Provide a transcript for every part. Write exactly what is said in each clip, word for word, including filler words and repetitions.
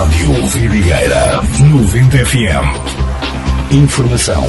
Rádio Vidigueira noventa F M. Informação.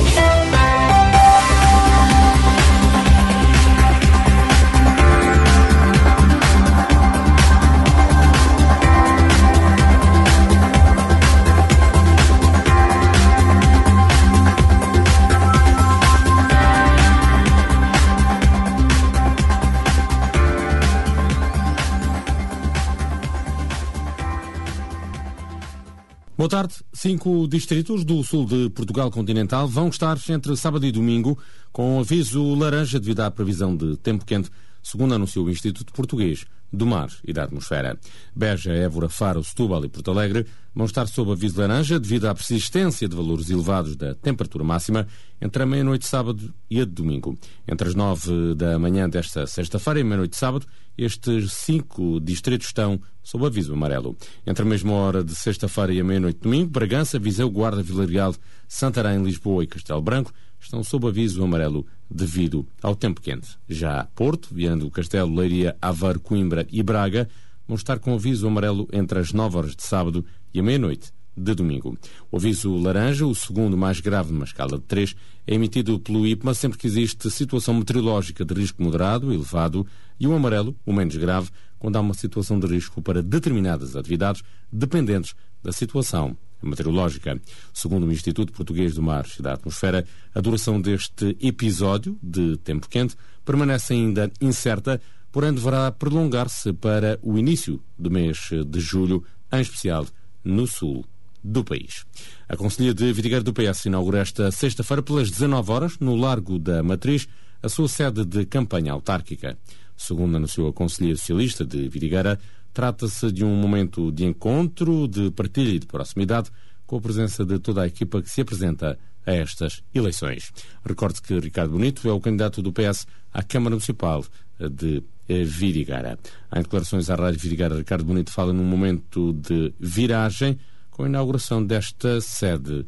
Boa tarde. Cinco distritos do sul de Portugal continental vão estar entre sábado e domingo com aviso laranja devido à previsão de tempo quente, segundo anunciou o Instituto Português do Mar e da Atmosfera. Beja, Évora, Faro, Setúbal e Porto Alegre vão estar sob aviso laranja devido à persistência de valores elevados da temperatura máxima entre a meia-noite de sábado e a de domingo. Entre as nove da manhã desta sexta-feira e a meia-noite de sábado, estes cinco distritos estão sob aviso amarelo. Entre a mesma hora de sexta-feira e a meia-noite de domingo, Bragança, Viseu, Guarda, Vila Real, Santarém, Lisboa e Castelo Branco estão sob aviso amarelo devido ao tempo quente. Já Porto, Viana do Castelo, Leiria, Aveiro, Coimbra e Braga vão estar com aviso amarelo entre as nove horas de sábado e a meia-noite de domingo. O aviso laranja, o segundo mais grave numa escala de três, é emitido pelo I P M A sempre que existe situação meteorológica de risco moderado, elevado, e o amarelo, o menos grave, quando há uma situação de risco para determinadas atividades dependentes da situação meteorológica. Segundo o Instituto Português do Mar e da Atmosfera, a duração deste episódio de tempo quente permanece ainda incerta, porém deverá prolongar-se para o início do mês de julho, em especial no sul do país. A Conselhia de Vidigueira do P S inaugura esta sexta-feira pelas dezanove horas, no Largo da Matriz, a sua sede de campanha autárquica. Segundo anunciou a Conselhia Socialista de Vidigueira, trata-se de um momento de encontro, de partilha e de proximidade, com a presença de toda a equipa que se apresenta a estas eleições. Recorde que Ricardo Bonito é o candidato do P S à Câmara Municipal de Vidigueira. Em declarações à Rádio Vidigueira, Ricardo Bonito fala num momento de viragem com a inauguração desta sede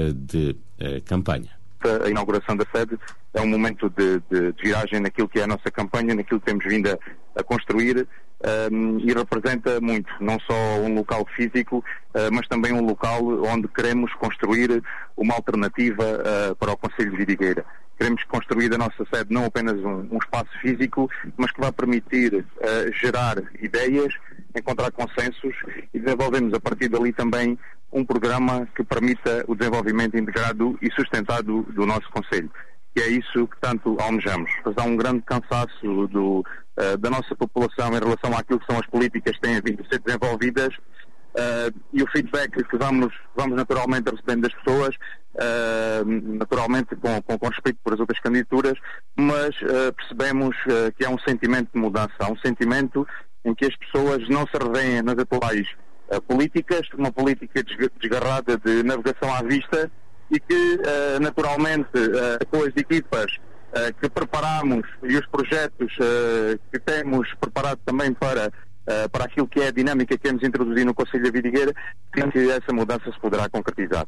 de campanha. A inauguração da sede é um momento de, de, de viragem naquilo que é a nossa campanha, naquilo que temos vindo a, a construir um, e representa muito, não só um local físico, uh, mas também um local onde queremos construir uma alternativa uh, para o Concelho de Vidigueira. Queremos construir a nossa sede não apenas um, um espaço físico, mas que vai permitir uh, gerar ideias, encontrar consensos e desenvolvermos a partir dali também um programa que permita o desenvolvimento integrado e sustentado do nosso Concelho. E é isso que tanto almejamos. Mas há um grande cansaço do, uh, da nossa população em relação àquilo que são as políticas que têm vindo a ser desenvolvidas uh, e o feedback que vamos, vamos naturalmente recebendo das pessoas, uh, naturalmente com, com, com respeito por as outras candidaturas, mas uh, percebemos uh, que há um sentimento de mudança, há um sentimento em que as pessoas não se revêem nas atuais uh, políticas, uma política desgarrada de navegação à vista, e que, uh, naturalmente, uh, com as equipas uh, que preparamos e os projetos uh, que temos preparado também para, uh, para aquilo que é a dinâmica que queremos introduzir no Concelho de Vidigueira, que essa mudança se poderá concretizar.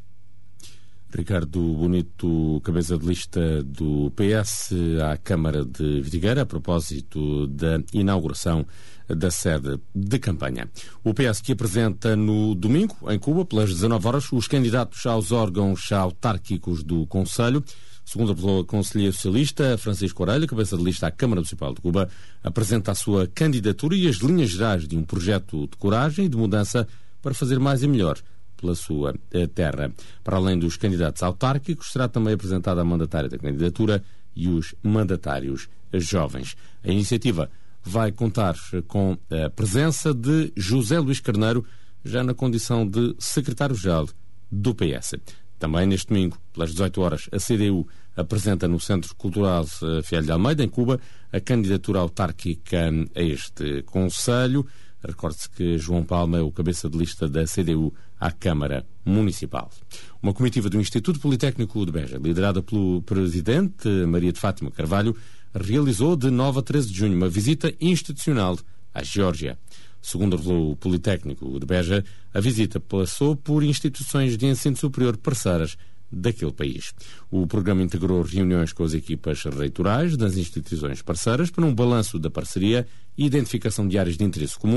Ricardo Bonito, cabeça de lista do P S à Câmara de Vidigueira, a propósito da inauguração da sede de campanha. O P S que apresenta no domingo, em Cuba, pelas dezanove horas, os candidatos aos órgãos autárquicos do Conselho. Segundo a Conselheira Socialista, Francisco Orelha, cabeça de lista à Câmara Municipal de Cuba, apresenta a sua candidatura e as linhas gerais de um projeto de coragem e de mudança para fazer mais e melhor pela sua terra. Para além dos candidatos autárquicos, será também apresentada a mandatária da candidatura e os mandatários jovens. A iniciativa vai contar com a presença de José Luís Carneiro, já na condição de secretário-geral do P S. Também neste domingo, pelas dezoito horas, a C D U apresenta no Centro Cultural Fialho de Almeida, em Cuba, a candidatura autárquica a este Conselho. Recorde-se que João Palma é o cabeça de lista da C D U à Câmara Municipal. Uma comitiva do Instituto Politécnico de Beja, liderada pelo presidente Maria de Fátima Carvalho, realizou de nove a treze de junho uma visita institucional à Geórgia. Segundo revelou o Politécnico de Beja, a visita passou por instituições de ensino superior parceiras daquele país. O programa integrou reuniões com as equipas reitorais das instituições parceiras para um balanço da parceria e identificação de áreas de interesse comum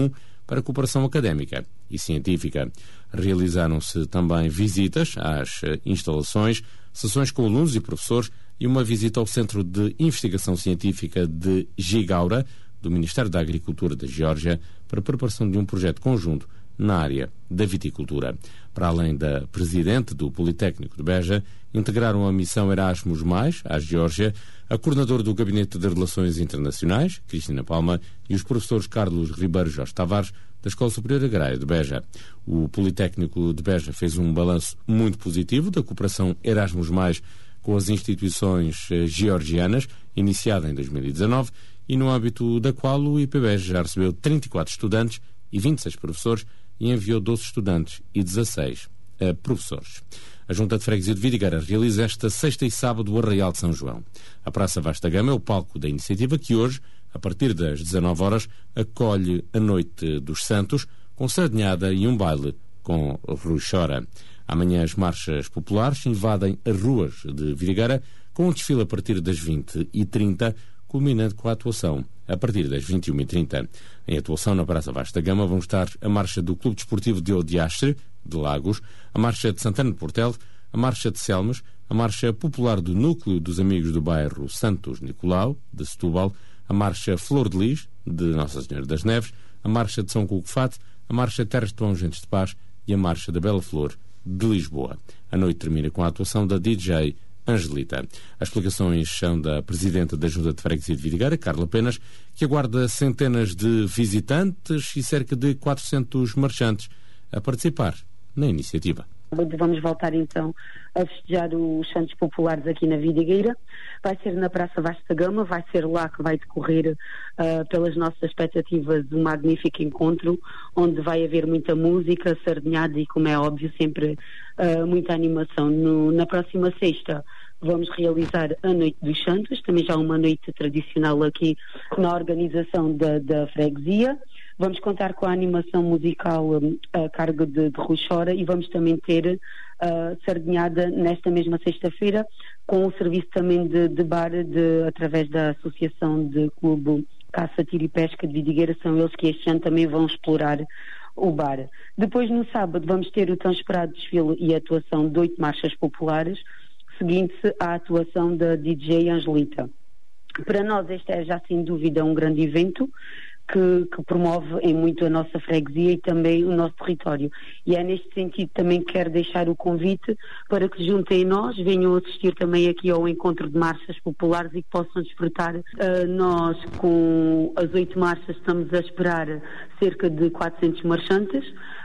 para cooperação académica e científica. Realizaram-se também visitas às instalações, sessões com alunos e professores e uma visita ao Centro de Investigação Científica de Jigaura, do Ministério da Agricultura da Geórgia, para a preparação de um projeto conjunto na área da viticultura. Para além da presidente do Politécnico de Beja, integraram a missão Erasmus mais à Geórgia, a coordenadora do Gabinete de Relações Internacionais, Cristina Palma, e os professores Carlos Ribeiro Jorge Tavares, da Escola Superior Agrária de Beja. O Politécnico de Beja fez um balanço muito positivo da cooperação Erasmus mais com as instituições georgianas, iniciada em dois mil e dezanove, e no âmbito da qual o I P Beja já recebeu trinta e quatro estudantes e vinte e seis professores e enviou doze estudantes e dezasseis uh, professores. A Junta de Freguesia de Vidigueira realiza esta sexta e sábado o Arraial de São João. A Praça Vasta Gama é o palco da iniciativa que hoje, a partir das dezanove horas, acolhe a Noite dos Santos, com sardinhada e um baile com Rui Chora. Amanhã as marchas populares invadem as ruas de Vidigueira, com um desfile a partir das vinte e trinta, culminando com a atuação a partir das vinte e uma e trinta. Em atuação na Praça Vasta Gama vão estar a marcha do Clube Desportivo de Odiastre, de Lagos, a marcha de Santana de Portel, a marcha de Selmas, a marcha popular do Núcleo dos Amigos do Bairro Santos Nicolau, de Setúbal, a marcha Flor de Lis, de Nossa Senhora das Neves, a marcha de São Cucufate, a marcha Terras de Tongentes de Paz e a marcha da Bela Flor, de Lisboa. A noite termina com a atuação da D J Angelita. As explicações são da Presidente da Junta de Freguesia de Vidigueira, Carla Penas, que aguarda centenas de visitantes e cerca de quatrocentos marchantes a participar na iniciativa. Vamos voltar então a festejar os Santos Populares aqui na Vidigueira. Vai ser na Praça Vasta Gama, vai ser lá que vai decorrer, uh, pelas nossas expectativas, um magnífico encontro, onde vai haver muita música, sardinhada e, como é óbvio, sempre uh, muita animação. No, na próxima sexta vamos realizar a Noite dos Santos, também já uma noite tradicional aqui na organização da, da freguesia. Vamos contar com a animação musical um, a cargo de, de Rui Chora e vamos também ter uh, sardinhada nesta mesma sexta-feira, com o serviço também de, de bar de, através da Associação de Clube Caça, Tiro e Pesca de Vidigueira. São eles que este ano também vão explorar o bar. Depois, no sábado, vamos ter o tão esperado desfile e atuação de oito marchas populares, seguindo-se à atuação da D J Angelita. Para nós este é já sem dúvida um grande evento que, que promove em muito a nossa freguesia e também o nosso território. E é neste sentido também que quero deixar o convite para que se juntem a nós, venham assistir também aqui ao encontro de marchas populares e que possam desfrutar. Uh, nós com as oito marchas estamos a esperar cerca de quatrocentos marchantes.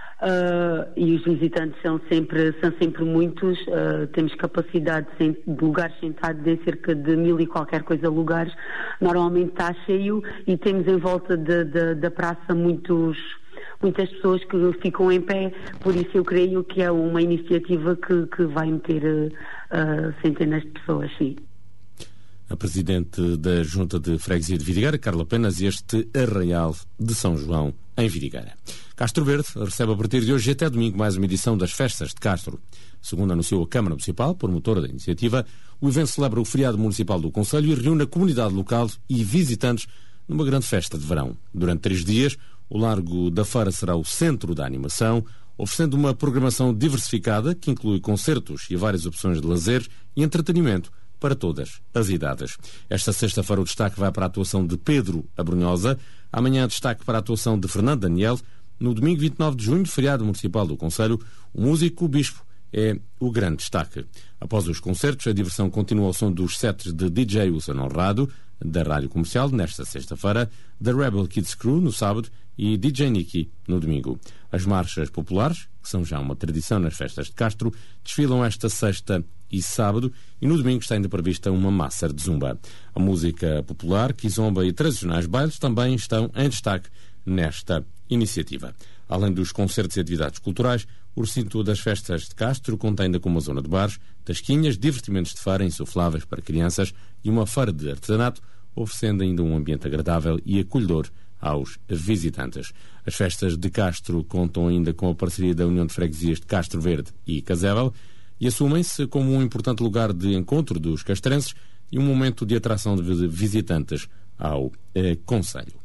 Uh, e os visitantes são sempre, são sempre muitos, uh, temos capacidade de lugares sentados em cerca de mil e qualquer coisa lugares, normalmente está cheio e temos em volta de, de, da praça muitos, muitas pessoas que ficam em pé, por isso eu creio que é uma iniciativa que, que vai meter uh, centenas de pessoas, sim. A Presidente da Junta de Freguesia de Vidigueira, Carla Penas, e este Arraial de São João em Vidigueira. Castro Verde recebe a partir de hoje até domingo mais uma edição das Festas de Castro. Segundo anunciou a Câmara Municipal, promotora da iniciativa, o evento celebra o feriado municipal do Concelho e reúne a comunidade local e visitantes numa grande festa de verão. Durante três dias, o Largo da Feira será o centro da animação, oferecendo uma programação diversificada que inclui concertos e várias opções de lazer e entretenimento para todas as idades. Esta sexta-feira o destaque vai para a atuação de Pedro Abrunhosa, amanhã destaque para a atuação de Fernando Daniel. No domingo vinte e nove de junho, feriado municipal do Concelho, o músico O Bispo é o grande destaque. Após os concertos, a diversão continua ao som dos sets de D J Wilson Honrado, da Rádio Comercial, nesta sexta-feira, da Rebel Kids Crew, no sábado, e D J Nicky, no domingo. As marchas populares, que são já uma tradição nas festas de Castro, desfilam esta sexta e sábado, e no domingo está ainda prevista uma massa de zumba. A música popular, kizomba e tradicionais bailes também estão em destaque nesta iniciativa. Além dos concertos e atividades culturais, o recinto das festas de Castro conta ainda com uma zona de bares, tasquinhas, divertimentos de feira insufláveis para crianças e uma feira de artesanato, oferecendo ainda um ambiente agradável e acolhedor aos visitantes. As festas de Castro contam ainda com a parceria da União de Freguesias de Castro Verde e Casével e assumem-se como um importante lugar de encontro dos castrenses e um momento de atração de visitantes ao eh, concelho.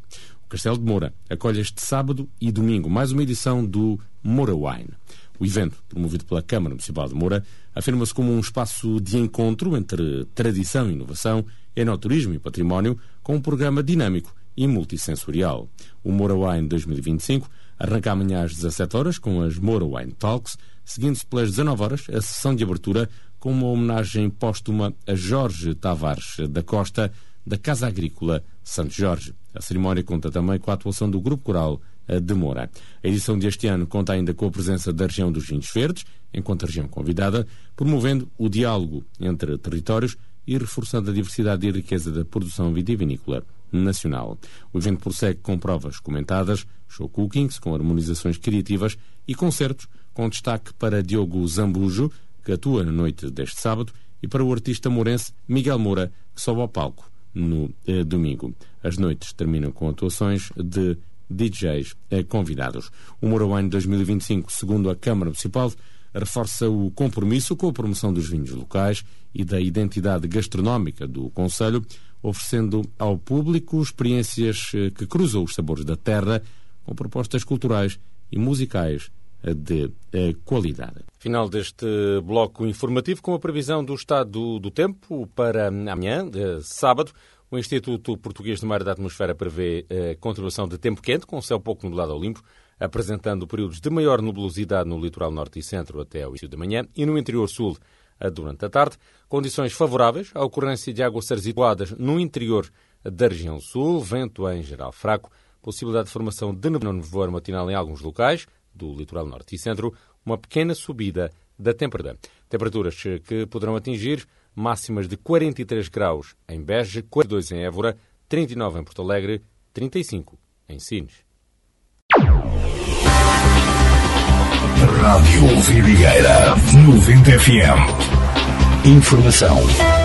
Castelo de Moura acolhe este sábado e domingo mais uma edição do Moura Wine. O evento, promovido pela Câmara Municipal de Moura, afirma-se como um espaço de encontro entre tradição e inovação, enoturismo e património, com um programa dinâmico e multissensorial. O Moura Wine dois mil e vinte e cinco arranca amanhã às dezassete horas com as Moura Wine Talks, seguindo-se pelas dezanove horas a sessão de abertura com uma homenagem póstuma a Jorge Tavares da Costa, da Casa Agrícola Santo Jorge. A cerimónia conta também com a atuação do Grupo Coral de Moura. A edição deste ano conta ainda com a presença da região dos Vinhos Verdes, enquanto região convidada, promovendo o diálogo entre territórios e reforçando a diversidade e riqueza da produção vitivinícola nacional. O evento prossegue com provas comentadas, show cookings com harmonizações criativas e concertos com destaque para Diogo Zambujo, que atua na noite deste sábado, e para o artista mourense Miguel Moura, que sobe ao palco no eh, domingo. As noites terminam com atuações de D Js eh, convidados. O Moura Wine dois mil e vinte e cinco, segundo a Câmara Municipal, reforça o compromisso com a promoção dos vinhos locais e da identidade gastronómica do concelho, oferecendo ao público experiências eh, que cruzam os sabores da terra com propostas culturais e musicais de eh, qualidade. Final deste bloco informativo com a previsão do estado do tempo para amanhã, de sábado. O Instituto Português de Mar e da Atmosfera prevê a contribuição de tempo quente, com céu pouco nublado ao limpo, apresentando períodos de maior nebulosidade no litoral norte e centro até ao início da manhã e no interior sul durante a tarde. Condições favoráveis à ocorrência de aguaceiros isoladas no interior da região sul, vento em geral fraco, possibilidade de formação de nevoeiro matinal em alguns locais do litoral norte e centro, uma pequena subida da temperatura. Temperaturas que poderão atingir máximas de quarenta e três graus em Beja, quarenta e dois em Évora, trinta e nove em Porto Alegre, trinta e cinco em Sines. Rádio Vidigueira, noventa F M. Informação